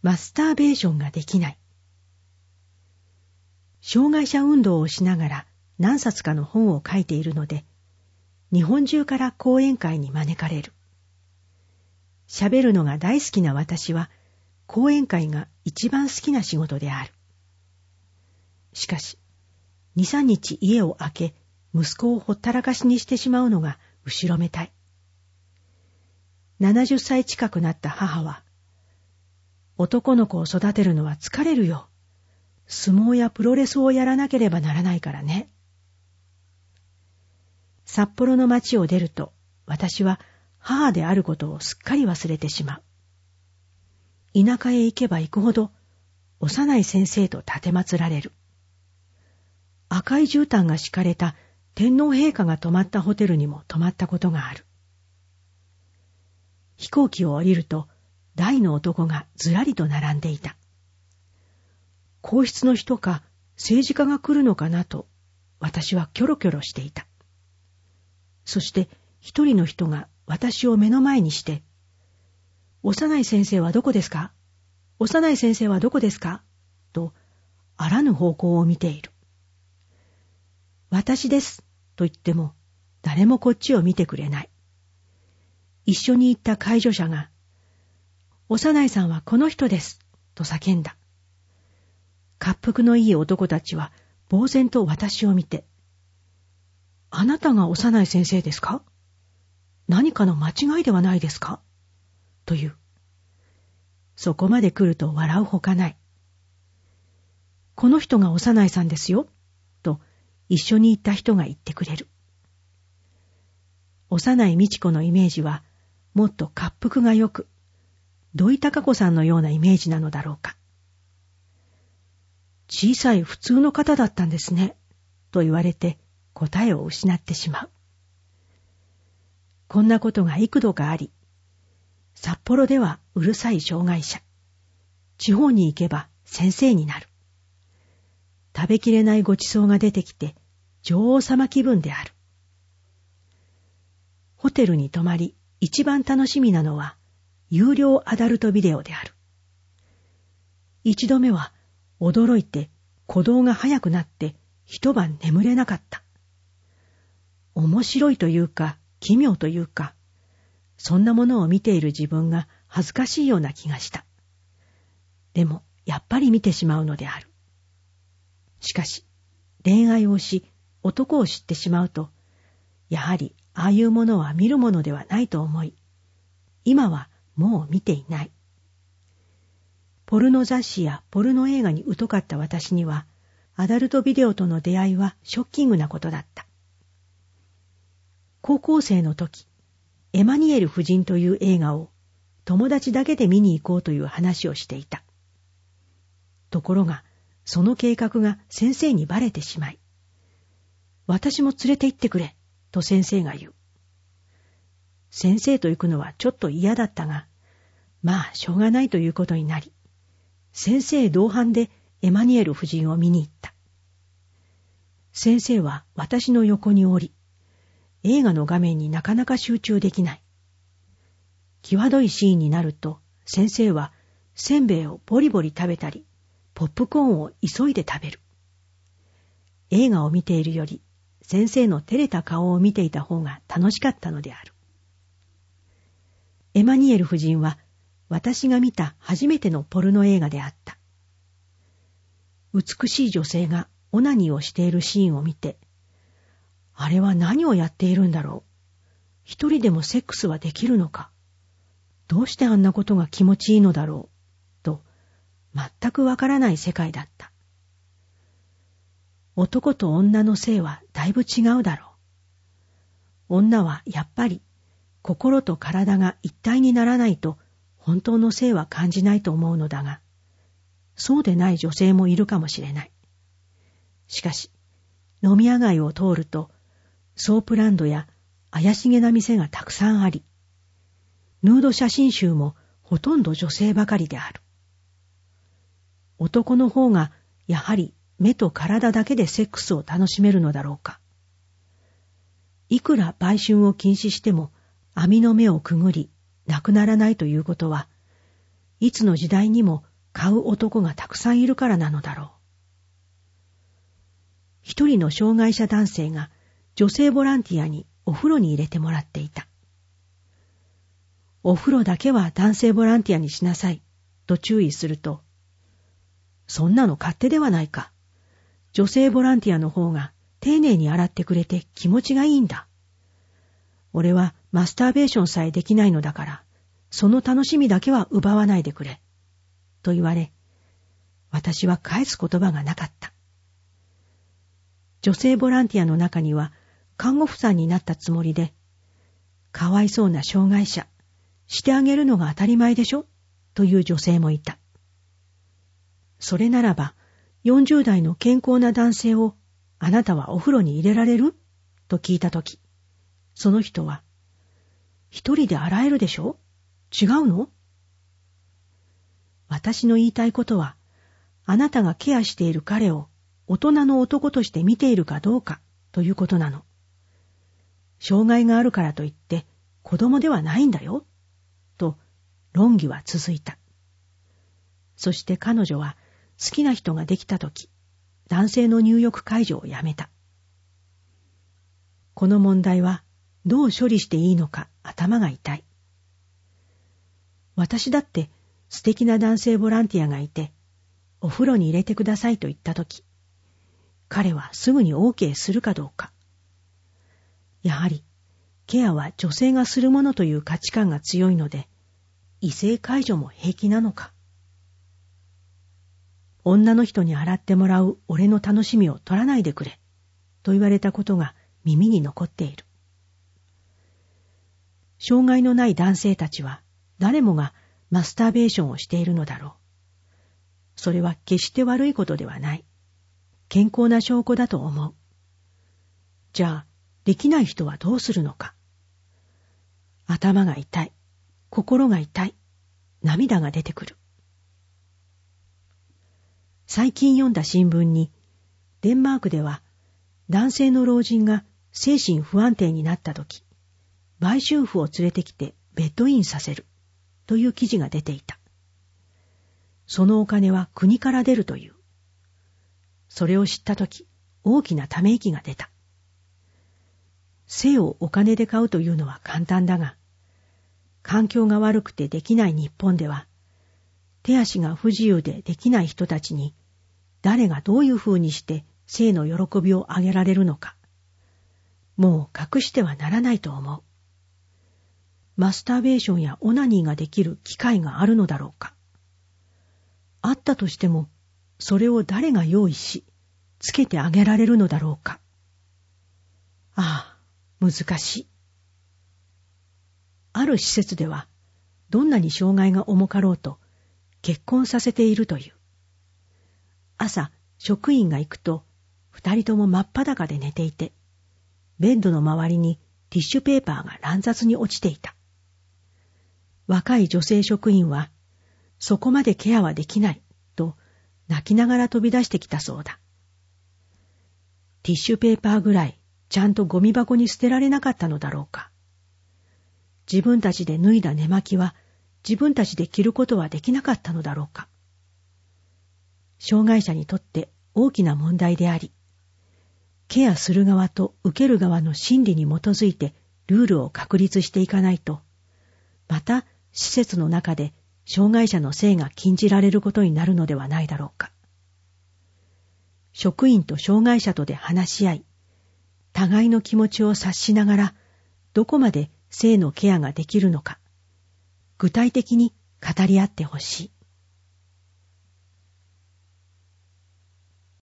マスターベーションができない。障害者運動をしながら何冊かの本を書いているので、日本中から講演会に招かれる。喋るのが大好きな私は、講演会が一番好きな仕事である。しかし、2、3日家を空け、息子をほったらかしにしてしまうのが後ろめたい。70歳近くなった母は、男の子を育てるのは疲れるよ。相撲やプロレスをやらなければならないからね。札幌の町を出ると、私は母であることをすっかり忘れてしまう。田舎へ行けば行くほど、幼い先生と奉られる。赤い絨毯が敷かれた天皇陛下が泊まったホテルにも泊まったことがある。飛行機を降りると、大の男がずらりと並んでいた。皇室の人か政治家が来るのかなと、私はキョロキョロしていた。そして一人の人が私を目の前にして、幼い先生はどこですか？幼い先生はどこですか？と、あらぬ方向を見ている。私ですと言っても、誰もこっちを見てくれない。一緒に行った介助者が、幼いさんはこの人ですと叫んだ。恰幅のいい男たちは呆然と私を見て、あなたが幼い先生ですか？何かの間違いではないですか？という。そこまで来ると笑うほかない。この人が幼いさんですよ、と一緒に行った人が言ってくれる。幼い美智子のイメージはもっと恰幅がよく、土井孝子さんのようなイメージなのだろうか。小さい普通の方だったんですね、と言われて答えを失ってしまう。こんなことが幾度かあり、札幌ではうるさい障害者、地方に行けば先生になる。食べきれないごちそうが出てきて女王様気分である。ホテルに泊まり一番楽しみなのは有料アダルトビデオである。一度目は驚いて鼓動が速くなって一晩眠れなかった。面白いというか奇妙というか、そんなものを見ている自分が恥ずかしいような気がした。でもやっぱり見てしまうのである。しかし恋愛をし男を知ってしまうと、やはりああいうものは見るものではないと思い、今はもう見ていない。ポルノ雑誌やポルノ映画に疎かった私には、アダルトビデオとの出会いはショッキングなことだった。高校生の時、エマニエル夫人という映画を友達だけで見に行こうという話をしていた。ところが、その計画が先生にバレてしまい、私も連れて行ってくれ、と先生が言う。先生と行くのはちょっと嫌だったが、まあしょうがないということになり、先生同伴でエマニエル夫人を見に行った。先生は私の横におり、映画の画面になかなか集中できない。際どいシーンになると、先生はせんべいをボリボリ食べたり、ポップコーンを急いで食べる。映画を見ているより、先生の照れた顔を見ていた方が楽しかったのである。エマニエル夫人は、私が見た初めてのポルノ映画であった。美しい女性がオナニーをしているシーンを見て、あれは何をやっているんだろう。一人でもセックスはできるのか。どうしてあんなことが気持ちいいのだろう。と、全くわからない世界だった。男と女の性はだいぶ違うだろう。女はやっぱり心と体が一体にならないと本当の性は感じないと思うのだが、そうでない女性もいるかもしれない。しかし、飲み屋街を通ると、ソープランドや怪しげな店がたくさんあり、ヌード写真集もほとんど女性ばかりである。男の方がやはり目と体だけでセックスを楽しめるのだろうか。いくら売春を禁止しても網の目をくぐりなくならないということは、いつの時代にも買う男がたくさんいるからなのだろう。一人の障害者男性が女性ボランティアにお風呂に入れてもらっていた。お風呂だけは男性ボランティアにしなさいと注意すると、そんなの勝手ではないか。女性ボランティアの方が丁寧に洗ってくれて気持ちがいいんだ。俺はマスターベーションさえできないのだから、その楽しみだけは奪わないでくれ。と言われ、私は返す言葉がなかった。女性ボランティアの中には看護婦さんになったつもりで、かわいそうな障害者、してあげるのが当たり前でしょという女性もいた。それならば、40代の健康な男性をあなたはお風呂に入れられると聞いたとき、その人は、一人で洗えるでしょ？違うの？私の言いたいことは、あなたがケアしている彼を大人の男として見ているかどうかということなの。障害があるからといって子供ではないんだよ。と論議は続いた。そして彼女は好きな人ができたとき、男性の入浴介助をやめた。この問題はどう処理していいのか頭が痛い。私だって素敵な男性ボランティアがいて、お風呂に入れてくださいと言ったとき、彼はすぐに OK するかどうか。やはり、ケアは女性がするものという価値観が強いので、異性介助も平気なのか。女の人に洗ってもらう俺の楽しみを取らないでくれ、と言われたことが耳に残っている。障害のない男性たちは誰もがマスターベーションをしているのだろう。それは決して悪いことではない。健康な証拠だと思う。じゃあ、できない人はどうするのか。頭が痛い。心が痛い。涙が出てくる。最近読んだ新聞に、デンマークでは男性の老人が精神不安定になったとき、売春婦を連れてきてベッドインさせるという記事が出ていた。そのお金は国から出るという。それを知ったとき、大きなため息が出た。性をお金で買うというのは簡単だが、環境が悪くてできない日本では、手足が不自由でできない人たちに、誰がどういうふうにして性の喜びをあげられるのか、もう隠してはならないと思う。マスターベーションやオナニーができる機会があるのだろうか。あったとしても、それを誰が用意し、つけてあげられるのだろうか。ああ、難しい。ある施設では、どんなに障害が重かろうと、結婚させているという。朝、職員が行くと、二人とも真っ裸で寝ていて、ベッドの周りにティッシュペーパーが乱雑に落ちていた。若い女性職員は、そこまでケアはできない、と泣きながら飛び出してきたそうだ。ティッシュペーパーぐらい、ちゃんとゴミ箱に捨てられなかったのだろうか。自分たちで脱いだ寝巻きは、自分たちで着ることはできなかったのだろうか。障害者にとって大きな問題であり、ケアする側と受ける側の心理に基づいてルールを確立していかないと、また施設の中で障害者の性が禁じられることになるのではないだろうか。職員と障害者とで話し合い、互いの気持ちを察しながら、どこまで性のケアができるのか、具体的に語り合ってほしい。